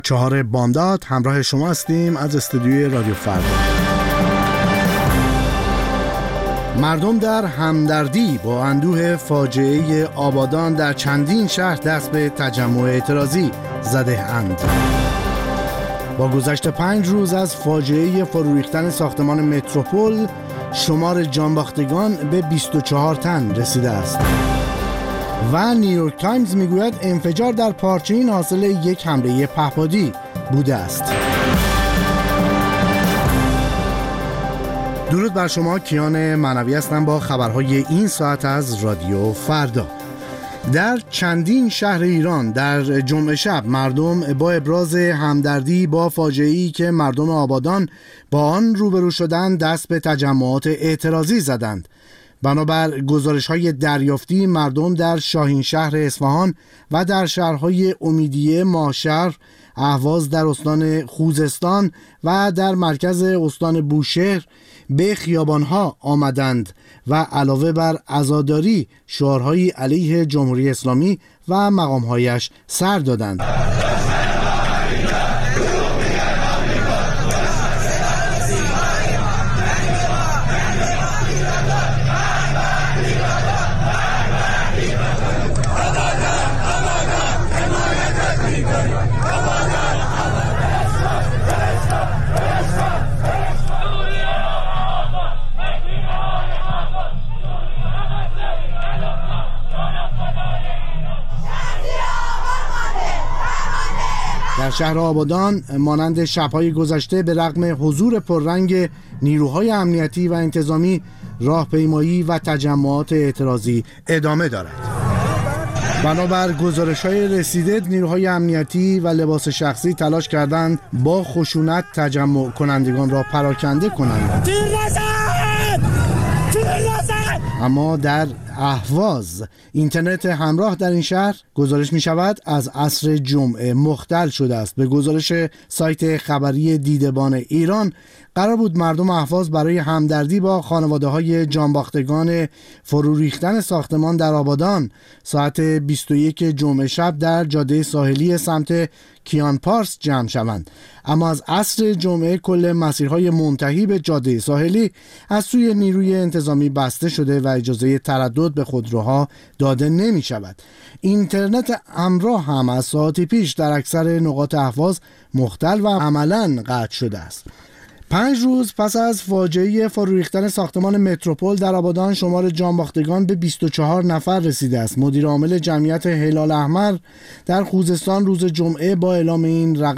4 بامداد همراه شما هستیم از استودیوی رادیو فردا. مردم در همدردی با اندوه فاجعه آبادان در چندین شهر دست به تجمع اعتراضی زده اند. با گذشت 5 روز از فاجعه فرو ریختن ساختمان متروپول، شمار جانباختگان به 24 تن رسیده است. و نیویورک تایمز میگوید انفجار در پارچین حاصل یک حمله پهپادی بوده است. درود بر شما، کیان معنوی هستم با خبرهای این ساعت از رادیو فردا. در چندین شهر ایران در جمعه شب مردم با ابراز همدردی با فاجعه‌ای که مردم آبادان با آن روبرو شدند دست به تجمعات اعتراضی زدند. بنابر گزارش‌های دریافتی، مردم در شاهین شهر اصفهان و در شهرهای امیدیه، ماهشهر، اهواز در استان خوزستان و در مرکز استان بوشهر به خیابانها آمدند و علاوه بر عزاداری شعارهایی علیه جمهوری اسلامی و مقامهایش سر دادند. در شهر آبادان مانند شب‌های گذشته به رغم حضور پررنگ نیروهای امنیتی و انتظامی، راهپیمایی و تجمعات اعتراضی ادامه دارد. بنابر گزارش‌های رسیده، نیروهای امنیتی و لباس شخصی تلاش کردند با خشونت تجمع کنندگان را پراکنده کنند. اما در اهواز اینترنت همراه در این شهر گزارش می شود از عصر جمعه مختل شده است. به گزارش سایت خبری دیدبان ایران، قرار بود مردم اهواز برای همدردی با خانواده‌های جانباختگان فرو ریختن ساختمان در آبادان ساعت 21 جمعه شب در جاده ساحلی سمت کیان پارس جمع شوند. اما از عصر جمعه کل مسیرهای منتهی به جاده ساحلی از سوی نیروی انتظامی بسته شده و اجازه تردد به خودروها داده نمی شود. اینترنت همراه هم از ساعتی پیش در اکثر نقاط اهواز مختل و عملاً قطع شده است. 5 روز پس از فاجعه فرو ریختن ساختمان متروپول در آبادان، شمار جانباختگان به 24 نفر رسیده است. مدیر عامل جمعیت هلال احمر در خوزستان روز جمعه با اعلام این رقم